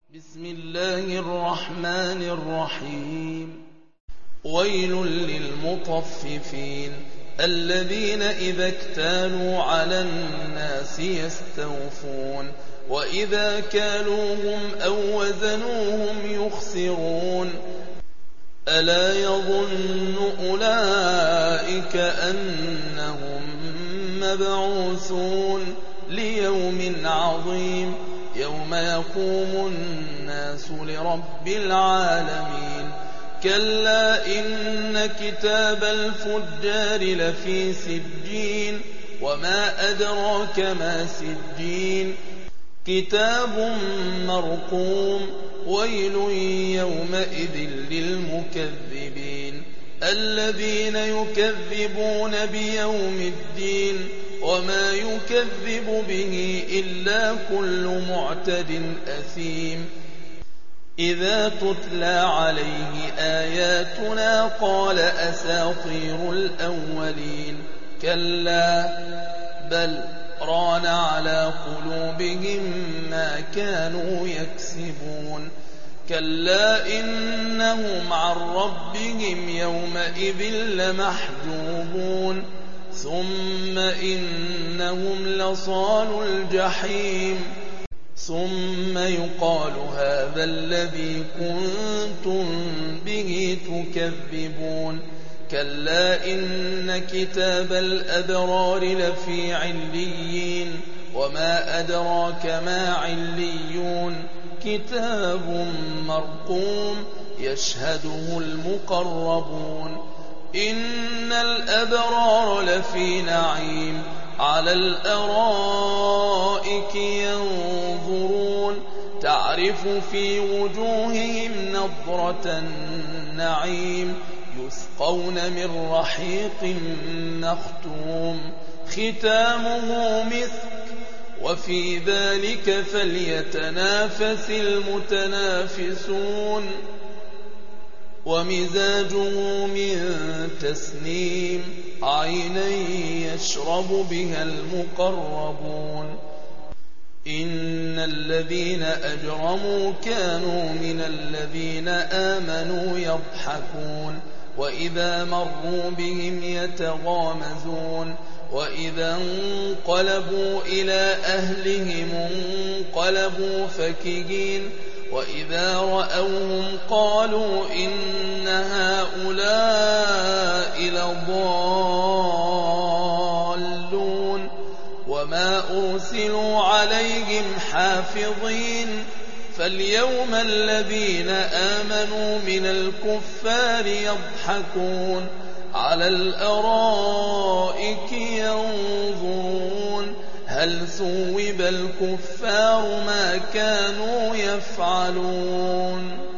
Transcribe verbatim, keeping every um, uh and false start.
بسم الله الرحمن الرحيم ويل للمطففين الذين إذا اكتالوا على الناس يستوفون وإذا كالوهم أو وزنوهم يخسرون ألا يظن أولئك أنهم مبعوثون ليوم عظيم يوم يقوم الناس لرب العالمين كلا إن كتاب الفجار لفي سجين وما أدراك ما سجين كتاب مرقوم ويل يومئذ للمكذبين الذين يكذبون بيوم الدين وما يكذب به إلا كل معتد أثيم إذا تتلى عليه آياتنا قال أساطير الأولين كلا بل ران على قلوبهم ما كانوا يكسبون كلا إنهم عن ربهم يومئذ لمحجوبون ثم إنهم لصالو الجحيم ثم يقال هذا الذي كنتم به تكذبون كلا إن كتاب الأبرار لفي عليين وما أدراك ما عليون كتاب مرقوم يشهده المقربون إن الأبرار لفي نعيم على الأرائك ينظرون تعرف في وجوههم نضرة النعيم يسقون من رحيق مختوم ختامه مسك وفي ذلك فليتنافس المتنافسون ومزاجه من تسنيم عينا يشرب بها المقربون إن الذين أجرموا كانوا من الذين آمنوا يضحكون وإذا مروا بهم يتغامزون وإذا انقلبوا إلى أهلهم انقلبوا فكهين وإذا رأوهم قالوا إن هؤلاء لضالون وما أرسلوا عليهم حافظين فاليوم الذين آمنوا من الكفار يضحكون على الأرائك ينظرون هل ثوب الكفار ما كانوا يفعلون